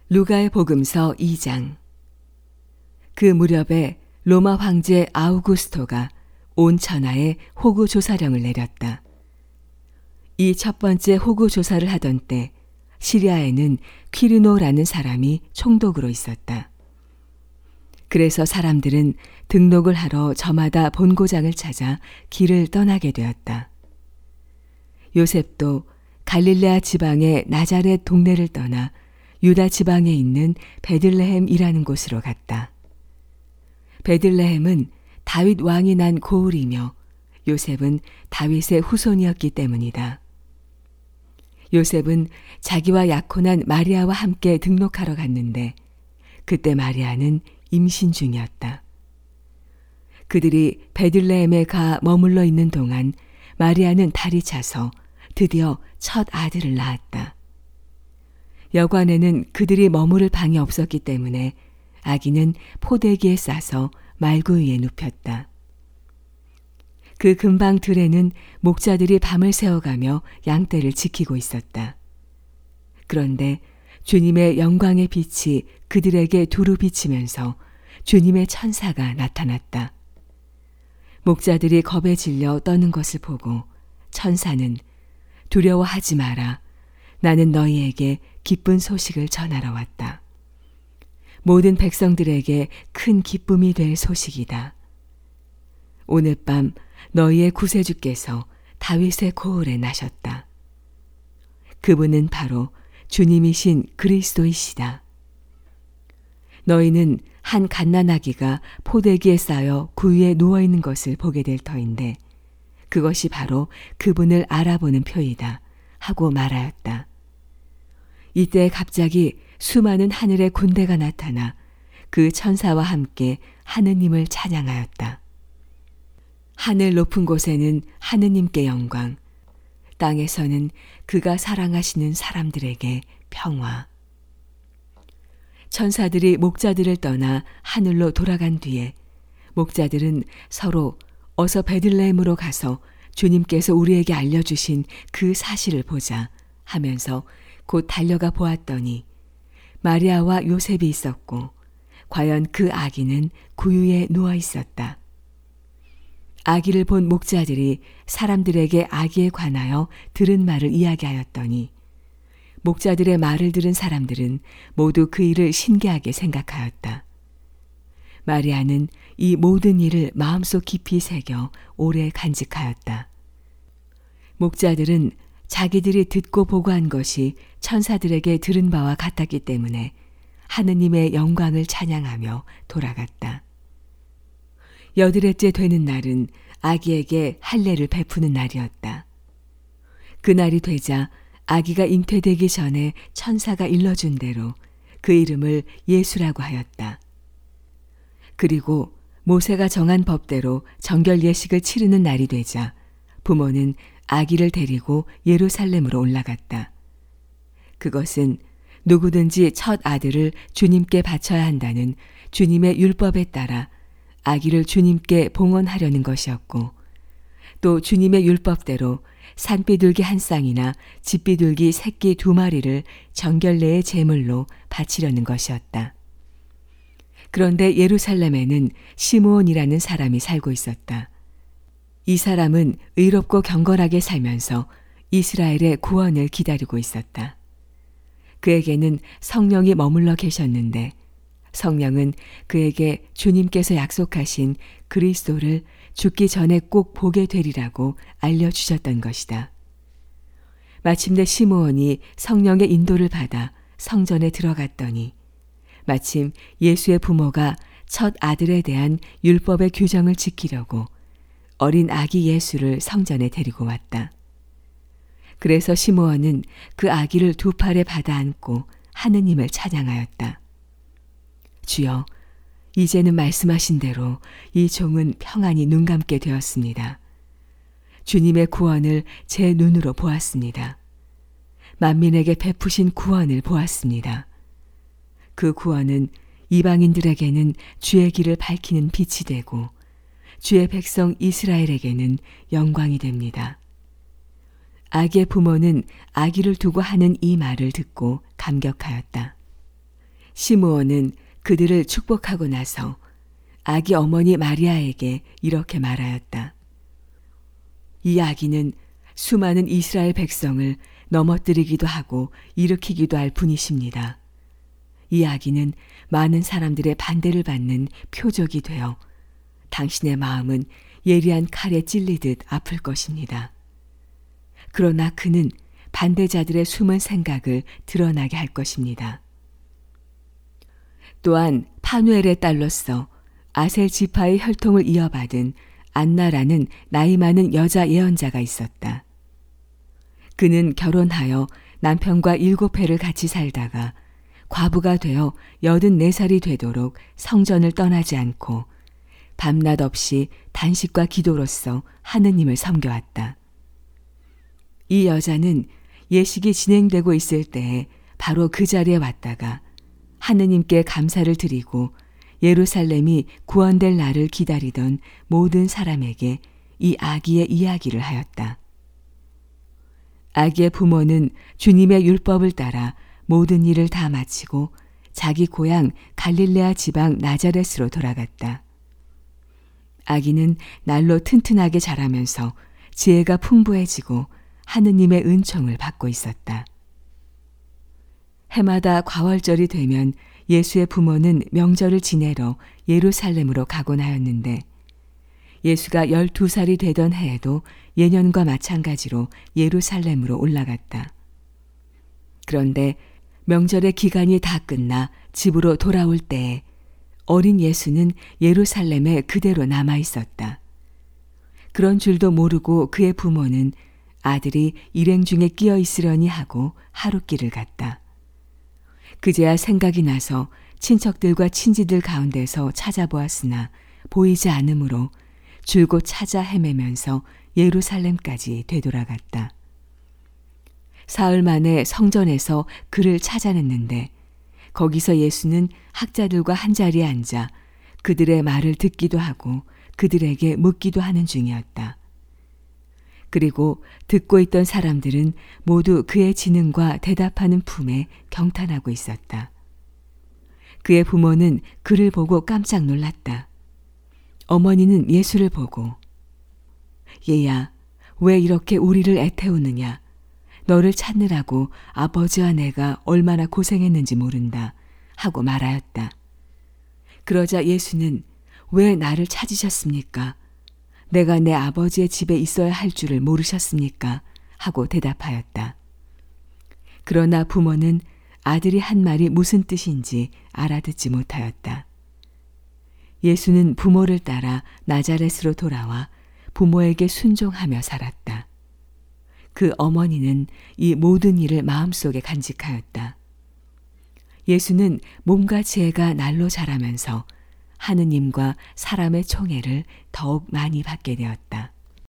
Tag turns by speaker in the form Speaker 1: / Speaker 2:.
Speaker 1: 루가의 복음서 2장. 그 무렵에 로마 황제 아우구스토가 온 천하에 호구 조사령을 내렸다. 이 첫 번째 호구 조사를 하던 때 시리아에는 퀴리노라는 사람이 총독으로 있었다. 그래서 사람들은 등록을 하러 저마다 본고장을 찾아 길을 떠나게 되었다. 요셉도 갈릴레아 지방의 나자렛 동네를 떠나 유다 지방에 있는 베들레헴이라는 곳으로 갔다. 베들레헴은 다윗 왕이 난 고을이며 요셉은 다윗의 후손이었기 때문이다. 요셉은 자기와 약혼한 마리아와 함께 등록하러 갔는데 그때 마리아는 임신 중이었다. 그들이 베들레헴에 가 머물러 있는 동안 마리아는 달이 차서 드디어 첫 아들을 낳았다. 여관에는 그들이 머무를 방이 없었기 때문에 아기는 포대기에 싸서 말구 위에 눕혔다. 그 근방 들에는 목자들이 밤을 새워가며 양떼를 지키고 있었다. 그런데 주님의 영광의 빛이 그들에게 두루 비치면서 주님의 천사가 나타났다. 목자들이 겁에 질려 떠는 것을 보고 천사는 두려워하지 마라. 나는 너희에게 기쁜 소식을 전하러 왔다. 모든 백성들에게 큰 기쁨이 될 소식이다. 오늘 밤 너희의 구세주께서 다윗의 고을에 나셨다. 그분은 바로 주님이신 그리스도이시다. 너희는 한 갓난아기가 포대기에 쌓여 구유에 누워있는 것을 보게 될 터인데 그것이 바로 그분을 알아보는 표이다 하고 말하였다. 이때 갑자기 수많은 하늘의 군대가 나타나 그 천사와 함께 하느님을 찬양하였다. 하늘 높은 곳에는 하느님께 영광, 땅에서는 그가 사랑하시는 사람들에게 평화. 천사들이 목자들을 떠나 하늘로 돌아간 뒤에 목자들은 서로 어서 베들레헴으로 가서 주님께서 우리에게 알려주신 그 사실을 보자 하면서 곧 달려가 보았더니 마리아와 요셉이 있었고 과연 그 아기는 구유에 누워 있었다. 아기를 본 목자들이 사람들에게 아기에 관하여 들은 말을 이야기하였더니 목자들의 말을 들은 사람들은 모두 그 일을 신기하게 생각하였다. 마리아는 이 모든 일을 마음속 깊이 새겨 오래 간직하였다. 목자들은 자기들이 듣고 보고한 것이 천사들에게 들은 바와 같았기 때문에 하느님의 영광을 찬양하며 돌아갔다. 8일째 되는 날은 아기에게 할례를 베푸는 날이었다. 그날이 되자 아기가 잉태되기 전에 천사가 일러준 대로 그 이름을 예수라고 하였다. 그리고 모세가 정한 법대로 정결 예식을 치르는 날이 되자 부모는 아기를 데리고 예루살렘으로 올라갔다. 그것은 누구든지 첫 아들을 주님께 바쳐야 한다는 주님의 율법에 따라 아기를 주님께 봉헌하려는 것이었고 또 주님의 율법대로 산비둘기 한 쌍이나 집비둘기 새끼 2마리를 정결례의 제물로 바치려는 것이었다. 그런데 예루살렘에는 시므온이라는 사람이 살고 있었다. 이 사람은 의롭고 경건하게 살면서 이스라엘의 구원을 기다리고 있었다. 그에게는 성령이 머물러 계셨는데 성령은 그에게 주님께서 약속하신 그리스도를 죽기 전에 꼭 보게 되리라고 알려주셨던 것이다. 마침내 시므온이 성령의 인도를 받아 성전에 들어갔더니 마침 예수의 부모가 첫 아들에 대한 율법의 규정을 지키려고 어린 아기 예수를 성전에 데리고 왔다. 그래서 시므온은 그 아기를 2팔에 받아 안고 하느님을 찬양하였다. 주여, 이제는 말씀하신 대로 이 종은 평안히 눈감게 되었습니다. 주님의 구원을 제 눈으로 보았습니다. 만민에게 베푸신 구원을 보았습니다. 그 구원은 이방인들에게는 주의 길을 밝히는 빛이 되고 주의 백성 이스라엘에게는 영광이 됩니다. 아기의 부모는 아기를 두고 하는 이 말을 듣고 감격하였다. 시므온은 그들을 축복하고 나서 아기 어머니 마리아에게 이렇게 말하였다. 이 아기는 수많은 이스라엘 백성을 넘어뜨리기도 하고 일으키기도 할 분이십니다. 이 아기는 많은 사람들의 반대를 받는 표적이 되어 당신의 마음은 예리한 칼에 찔리듯 아플 것입니다. 그러나 그는 반대자들의 숨은 생각을 드러나게 할 것입니다. 또한 파누엘의 딸로서 아셀 지파의 혈통을 이어받은 안나라는 나이 많은 여자 예언자가 있었다. 그는 결혼하여 남편과 7해를 같이 살다가 과부가 되어 84살이 되도록 성전을 떠나지 않고 밤낮 없이 단식과 기도로서 하느님을 섬겨왔다. 이 여자는 예식이 진행되고 있을 때에 바로 그 자리에 왔다가 하느님께 감사를 드리고 예루살렘이 구원될 날을 기다리던 모든 사람에게 이 아기의 이야기를 하였다. 아기의 부모는 주님의 율법을 따라 모든 일을 다 마치고 자기 고향 갈릴레아 지방 나자렛으로 돌아갔다. 아기는 날로 튼튼하게 자라면서 지혜가 풍부해지고 하느님의 은총을 받고 있었다. 해마다 과월절이 되면 예수의 부모는 명절을 지내러 예루살렘으로 가곤 하였는데 예수가 12살이 되던 해에도 예년과 마찬가지로 예루살렘으로 올라갔다. 그런데 명절의 기간이 다 끝나 집으로 돌아올 때에 어린 예수는 예루살렘에 그대로 남아 있었다. 그런 줄도 모르고 그의 부모는 아들이 일행 중에 끼어 있으려니 하고 하룻길을 갔다. 그제야 생각이 나서 친척들과 친지들 가운데서 찾아보았으나 보이지 않으므로 줄곧 찾아 헤매면서 예루살렘까지 되돌아갔다. 사흘 만에 성전에서 그를 찾아냈는데 거기서 예수는 학자들과 한자리에 앉아 그들의 말을 듣기도 하고 그들에게 묻기도 하는 중이었다. 그리고 듣고 있던 사람들은 모두 그의 지능과 대답하는 품에 경탄하고 있었다. 그의 부모는 그를 보고 깜짝 놀랐다. 어머니는 예수를 보고 얘야, 왜 이렇게 우리를 애태우느냐? 너를 찾느라고 아버지와 내가 얼마나 고생했는지 모른다 하고 말하였다. 그러자 예수는 왜 나를 찾으셨습니까? 내가 내 아버지의 집에 있어야 할 줄을 모르셨습니까? 하고 대답하였다. 그러나 부모는 아들이 한 말이 무슨 뜻인지 알아듣지 못하였다. 예수는 부모를 따라 나자렛으로 돌아와 부모에게 순종하며 살았다. 그 어머니는 이 모든 일을 마음속에 간직하였다. 예수는 몸과 지혜가 날로 자라면서 하느님과 사람의 총애를 더욱 많이 받게 되었다.